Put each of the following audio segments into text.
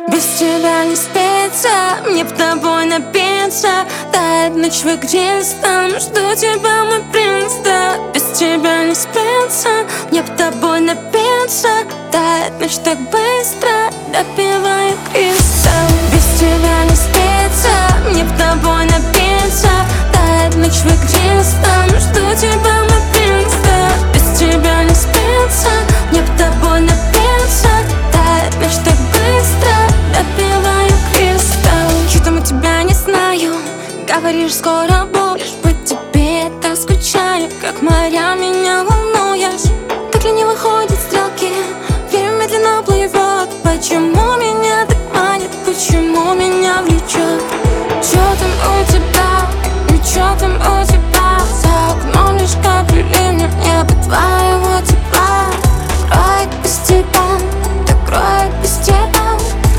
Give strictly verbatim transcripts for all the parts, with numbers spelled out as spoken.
Без тебя не спится, мне б тобой напиться. Тает ночь в единственном, жду тебя, мой принц, да. Без тебя не спится, мне б тобой напиться. Тает ночь так быстро, допиваю кристалл. Без тебя не спится, мне б тобой напиться. Тает ночь в единственном, жду тебя, мой принц, да. Без тебя не спится, мне б тобой напиться. Тает ночь так быстро, допиваю кристалл. Чё там у тебя, не знаю. Говоришь, скоро будешь, по тебе я так скучаю. Как моря меня волнуешь. Так лениво ходят стрелки, время медленно плывет. Почему меня так манит, почему меня влечет? Чё там у тебя, ну чё там у тебя? За окном лишь капли ливня, небо твоего тепла. Кроет без тебя, так кроет без тебя.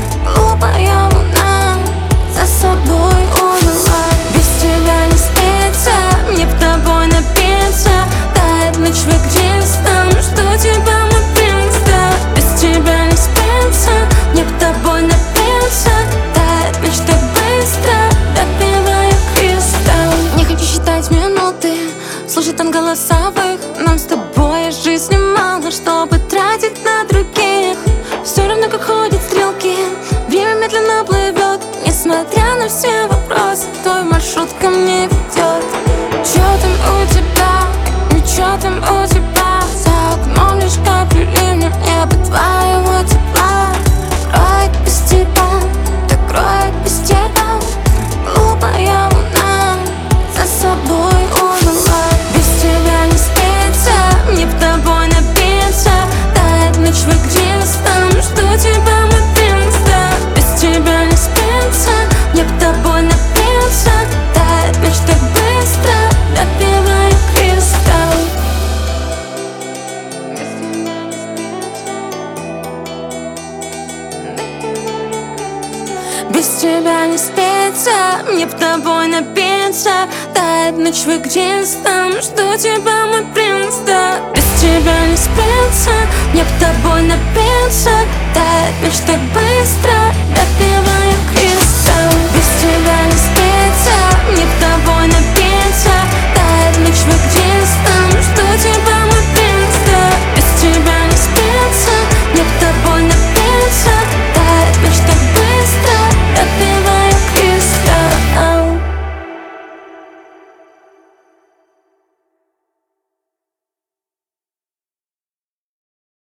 Глупая луна за собой увела. Без тебя не спится, мне б тобой напиться. Тает ночь в единственном, жду тебя, мой принц, да. Без тебя не спится, мне б тобой напиться. Тает ночь так быстро, допиваю кристалл. Не хочу считать минуты, слушать тон голосовых. Нам с тобой жизни мало, чтобы тратить на других. Все равно, как ходят стрелки, время медленно плывет. Несмотря на все вопросы, твой маршрут ко мне ведет. Чё там у тебя, ну чё там у тебя? За окном лишь капли ливня, небо твоего тепла. Кроет без тебя, так кроет без тебя. Глупая луна за собой увела. Без тебя не спится, мне б тобой напиться. Тает ночь в единственном, жду тебя, мой принц, да. Без тебя не спится, мне б тобой напиться. Тает ночь так быстро, допиваю кристалл. Без тебя не спится, мне б тобой напиться. Тает ночь в единственном, жду тебя, мой принц, да. Без тебя не спится, мне б тобой